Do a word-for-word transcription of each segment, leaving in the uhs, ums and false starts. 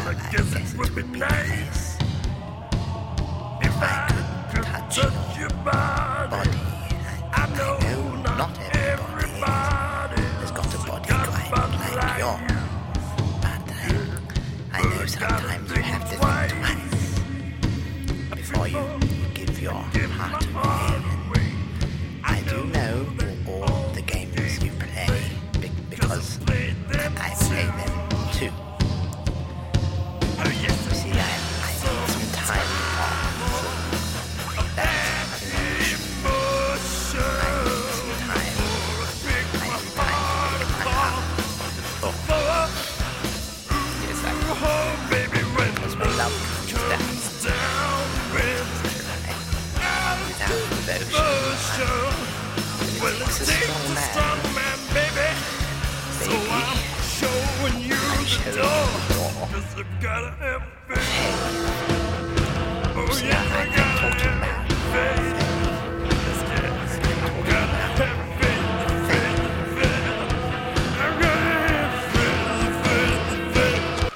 I guess it would be nice if I could touch your body. I know not everybody has got a body quite like yours, but uh, I know sometimes you have to think twice before you give your heart away. I do know all the games you play be- because I play them too. You see, I, I need some time off. That's an emotion. I need some time. I need time to get my heart. Oh. Yes, I because my love comes down. Without devotion, well, it takes a strong man, baby. So I'm showing you the door, 'cause you gotta have faith. Oh yeah, I gotta have faith. Yes, I gotta have faith, faith, faith. I gotta have faith, faith, faith.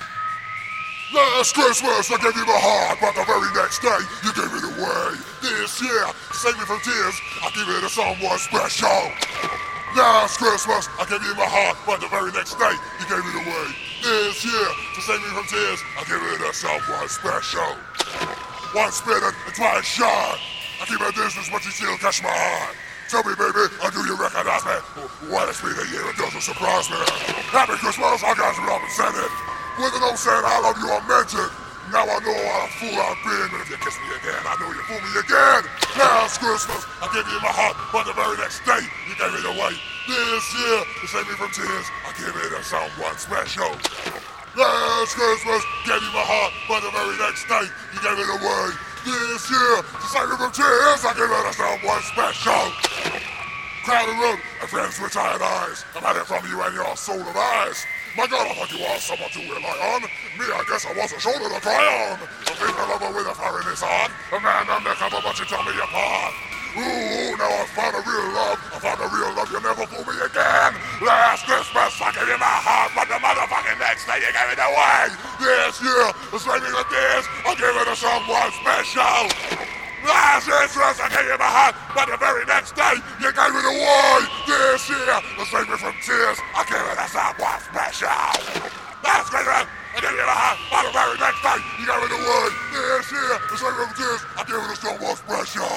Last Christmas I gave you my heart, but the very next day you gave it away. This year, to save me from tears, I give it to someone special. Last Christmas I gave you my heart, but the very next day you gave it away. This year, to save me from tears, I give it to someone special. Once bitten and twice shy, I keep a distance but you still catch my eye. Tell me baby, or do you recognize me? Well, it's been a year, it doesn't surprise me. Happy Christmas, I got you up and said it. With an old saying I love you, I meant it. Now I know what a fool I've been, but if you kiss me again, I know you fool me again. Last Christmas, I gave you my heart, but the very next day, you gave it away. This year, to save me from tears, I give it to someone special. Last Christmas, gave you my heart, but the very next day, you gave it away. This year, to save me from tears, I give it to someone special. Crowded room and friends with tired eyes. I've had it from you and your soul of eyes. My God, I thought you were someone to rely on. Me, I guess I was a shoulder to cry on. A thing a lover with a fire in his heart. A man undercover, but you tore me apart. Ooh, now I found a real love. I found a real love, you never fool me again. Last Christmas, I gave you my heart, but the motherfucking next day you gave it away. This year, the saving of tears, I give it to someone special. Last Christmas, I gave you my heart, but the very next day, you gave it away. This year, to save me from tears, I give it to someone special. Last Christmas, I gave you my heart, but the very next day, you gave it away. This year, to save me from tears, I give it to someone special.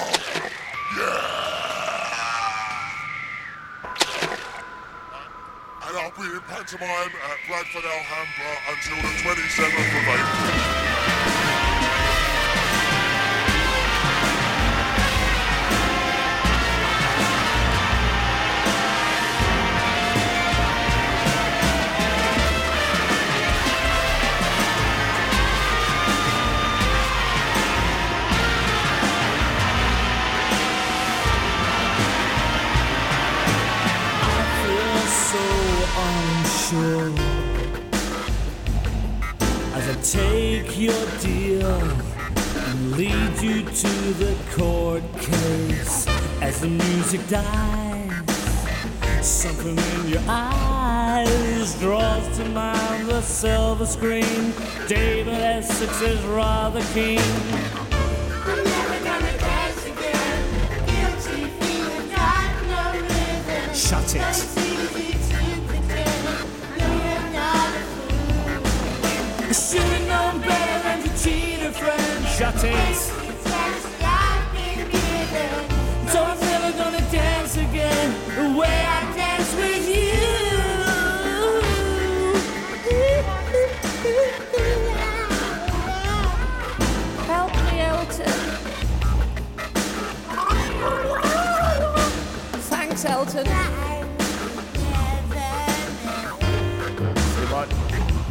Yeah. And I'll be in pantomime at Bradford Alhambra until the twenty-seventh of April. Unsure as I take your deal and lead you to the court case. As the music dies, something in your eyes draws to mind the silver screen. David Essex's Rather King. I'm never gonna dance again. Guilty feeling got no rhythm. Shut it. I should've known better than to cheat a friend. Shut it. So I'm never gonna dance again the way I dance with you. Help me, Elton. Thanks, Elton. Say what?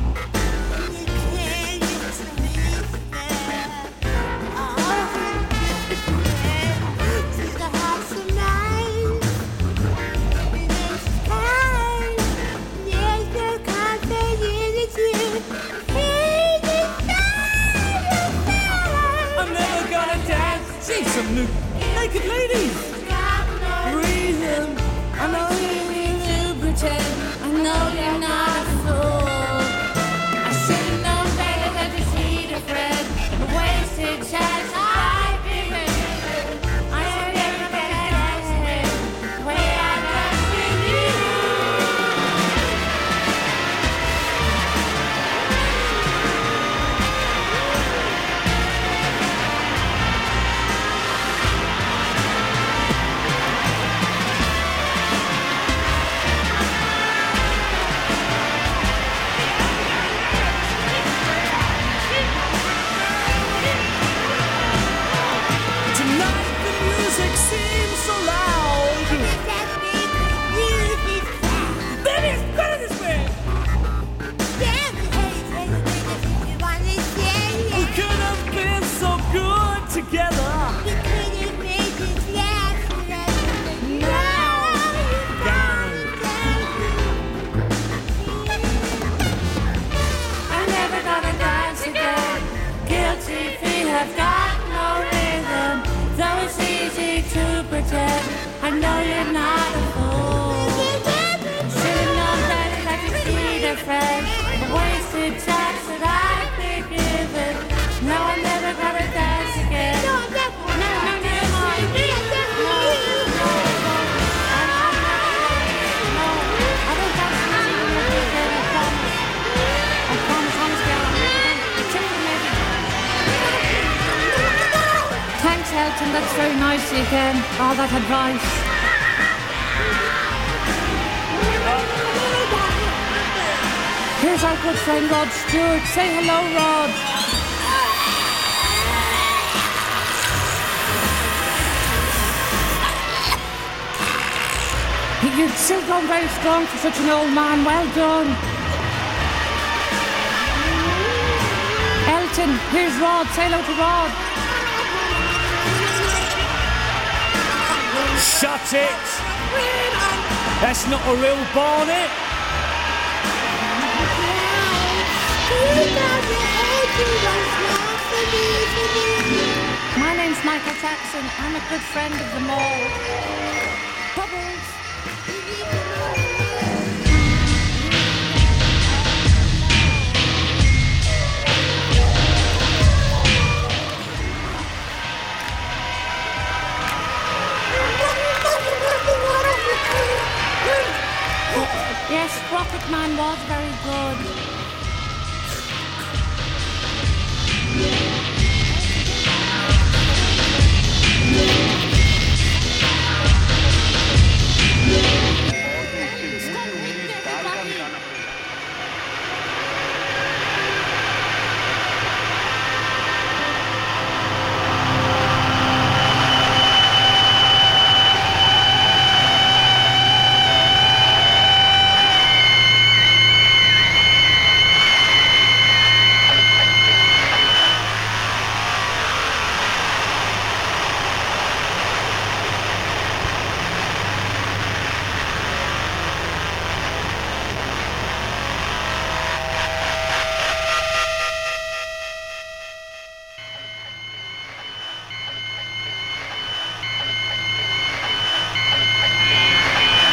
Some new naked ladies. Reason. I know you need to pretend. I know you're not a fool. I should've known better. I've got no rhythm. Though it's easy to pretend, I know you're not a fool. Sitting on bed like a seed of friend, the wasted chance that I've been given. Now I'm never gonna dance again. No, no, no, no, no, I don't dance again, I promise. I promise, honestly, I'll never dance maybe. Thanks, Elton, that's very nice again, all that advice. Here's our good friend Rod Stewart. Say hello, Rod. You're still going very strong for such an old man. Well done. Elton, here's Rod. Say hello to Rod. Shut it! That's not a real bonnet. My name's Michael Jackson. I'm a good friend of them all. Bubbles.